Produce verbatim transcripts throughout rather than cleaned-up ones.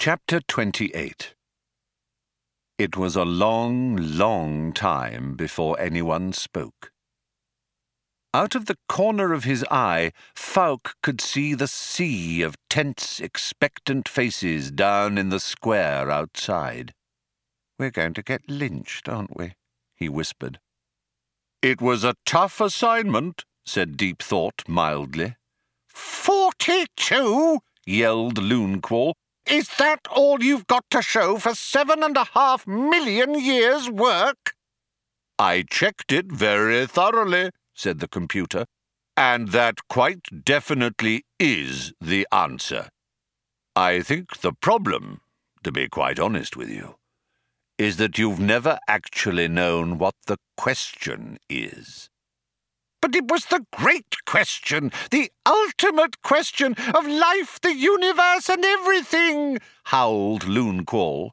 Chapter twenty-eight. It was a long, long time before anyone spoke. Out of the corner of his eye, Fawk could see the sea of tense, expectant faces down in the square outside. "We're going to get lynched, aren't we?" he whispered. "It was a tough assignment," said Deep Thought mildly. Forty-two? Yelled Loonquall. Is that all you've got to show for seven and a half million years' work? "I checked it very thoroughly," said the computer, "and that quite definitely is the answer. I think the problem, to be quite honest with you, is that you've never actually known what the question is." But it was the great question, the ultimate question of life, the universe, and everything, howled Loonquall.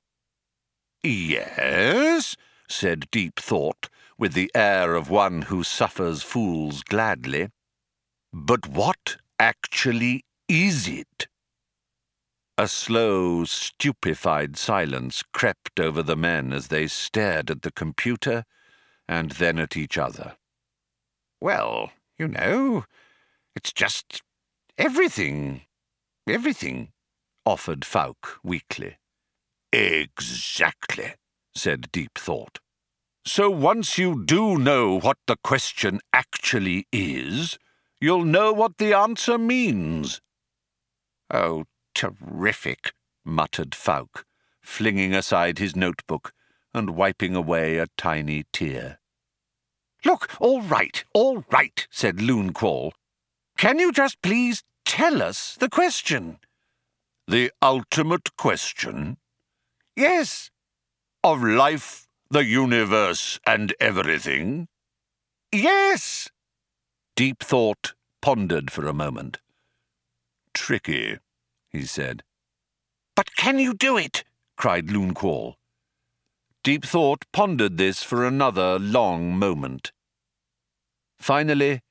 "Yes," said Deep Thought, with the air of one who suffers fools gladly. "But what actually is it?" A slow, stupefied silence crept over the men as they stared at the computer and then at each other. "Well, you know, it's just everything, everything," offered Fawk weakly. "Exactly," said Deep Thought. "So once you do know what the question actually is, you'll know what the answer means." "Oh, terrific," muttered Fawk, flinging aside his notebook and wiping away a tiny tear. "Look, all right, all right," said Loonquall. "Can you just please tell us the question?" "The ultimate question?" "Yes." "Of life, the universe, and everything?" "Yes." Deep Thought pondered for a moment. "Tricky," he said. "But can you do it?" cried Loonquall. Deep Thought pondered this for another long moment. Finally,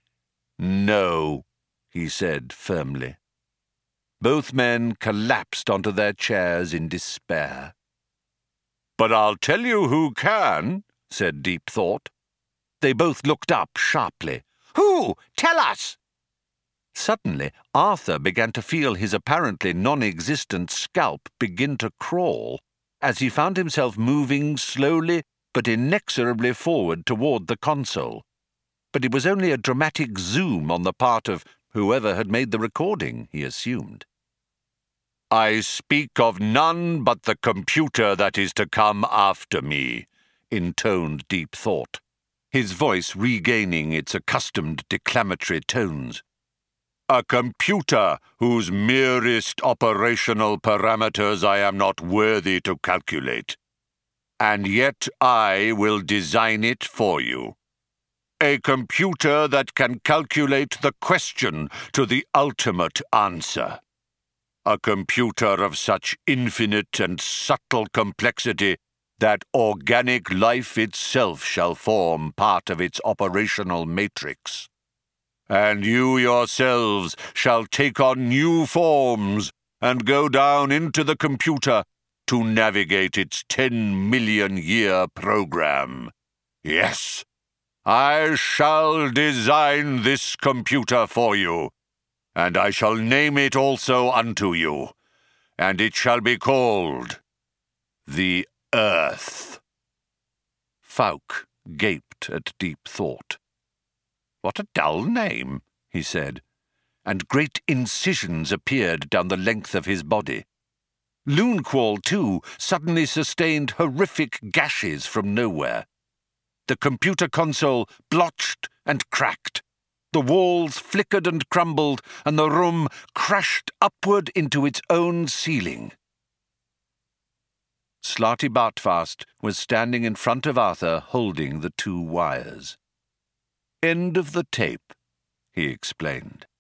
"No," he said firmly. Both men collapsed onto their chairs in despair. "But I'll tell you who can," said Deep Thought. They both looked up sharply. "Who? Tell us!" Suddenly, Arthur began to feel his apparently non-existent scalp begin to crawl, as he found himself moving slowly but inexorably forward toward the console. But it was only a dramatic zoom on the part of whoever had made the recording, he assumed. "I speak of none but the computer that is to come after me," intoned Deep Thought, his voice regaining its accustomed declamatory tones. "A computer whose merest operational parameters I am not worthy to calculate. And yet I will design it for you. A computer that can calculate the question to the ultimate answer. A computer of such infinite and subtle complexity that organic life itself shall form part of its operational matrix. And you yourselves shall take on new forms and go down into the computer to navigate its ten-million-year program. Yes, I shall design this computer for you, and I shall name it also unto you, and it shall be called the Earth." Fawk gaped at Deep Thought. "What a dull name," he said, and great incisions appeared down the length of his body. Loonquall, too, suddenly sustained horrific gashes from nowhere. The computer console blotched and cracked. The walls flickered and crumbled, and the room crashed upward into its own ceiling. Slarty Bartfast was standing in front of Arthur holding the two wires. "End of the tape," he explained.